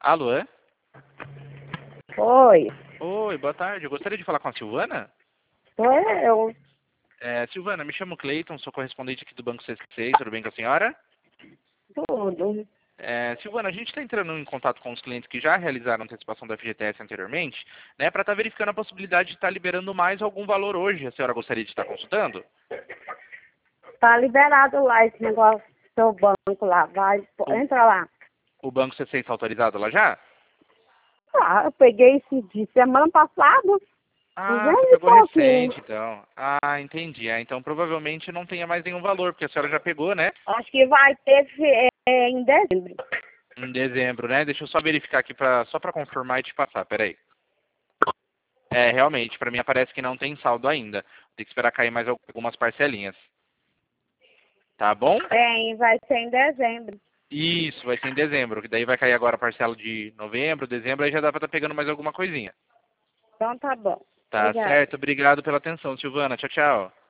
Alô? Oi, Oi, boa tarde. Eu gostaria de falar com a Silvana. sou eu. Silvana, me chamo Cleiton, sou correspondente aqui do Banco C6, tudo bem com a senhora? Tudo. Silvana, a gente está entrando em contato com os clientes que já realizaram antecipação do FGTS anteriormente, né, para estar verificando a possibilidade de estar liberando mais algum valor hoje. A senhora gostaria de estar consultando? Tá liberado lá esse negócio do seu banco lá. Vai, O, entra lá. o Banco C6 está autorizado lá já? Ah, eu peguei esse de semana passada, Ah, você 200 e pegou pouquinho. recente, então. Ah, entendi. Então provavelmente não tenha mais nenhum valor, porque a senhora já pegou, né? Acho que vai ter em dezembro. Em dezembro, né? Deixa eu só verificar aqui só para confirmar e te passar, peraí. Realmente, para mim aparece que não tem saldo ainda. Tem que esperar cair mais algumas parcelinhas. Tá bom? Tem, vai ser em dezembro. Isso, vai ser em dezembro, que daí vai cair agora a parcela de novembro, dezembro, aí já dá para estar pegando mais alguma coisinha. Então tá bom. Tá Obrigada. certo? Obrigado pela atenção, Silvana. Tchau, tchau.